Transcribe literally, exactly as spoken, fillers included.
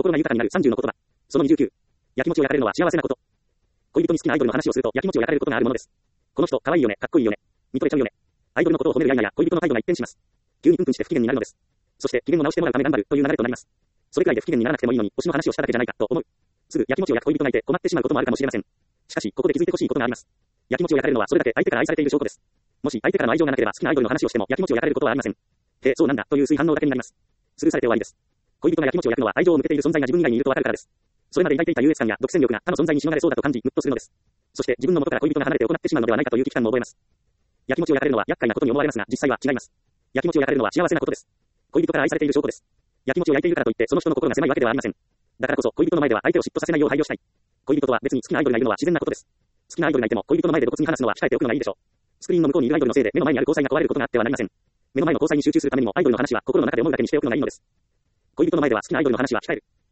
心が豊かになるさんじゅうの言葉。そのにじゅうきゅう。やきもちを焼かれるのは幸せなこと。恋人に好きなアイドルの話をすると、やきもちを焼かれることがあるものです。この人、可愛いよね、かっこいいよね。見とれちゃうよね。アイドルのことを褒めるや否や、恋人の態度が一変します。急にプンプンして不機嫌になるのです。そして、機嫌を直してもらうため頑張るという流れとなります。それくらいで不機嫌にならなくてもいいのに、推しの話をしただけじゃないかと思う。すぐやきもちを焼く恋人がいて困ってしまうこともあるかもしれません。しかし、ここで気づいてほしいことがあります。やきもちを焼かれるのはそれだけ相手から愛されている証拠です。もし相手からの愛情がなければ好きなアイドルの話をしてもやきもちを焼かれることはありません。へえ、そうなんだという推反応だけになります。スルーされて終わりです。恋人がやきもちを焼くのは愛情を向けている存在が自分以外にいるとわかるからです。それまで抱いていた優越感や独占力が他の存在にしのがれそうだと感じ、ムッとするのです。そして自分の元から恋人が離れて行ってしまうのではないかという危機感も覚えます。やきもちを焼かれるのは厄介なことに思われますが、実際は違います。やきもちを焼かれるのは幸せなことです。恋人から愛されている証拠です。やきもちを焼いているからといってその人の心が狭いわけではありません。だからこそ恋人の前では相手を嫉妬させないよう配慮したい。恋人とは別に好きなアイドルがいるのは自然なことです。好きなアイドルがいても恋人の前で露骨に話すのは控えておくのがいいでしょう。スクリーンの向こうにいるアイドルのせいで目の前にある交際が壊れることがあってはなりません。目の前の交際に集中するためにもアイドルの話は心の中で思うだけにしておくのがいいのです。恋人の前では好きなアイドルの話は控える。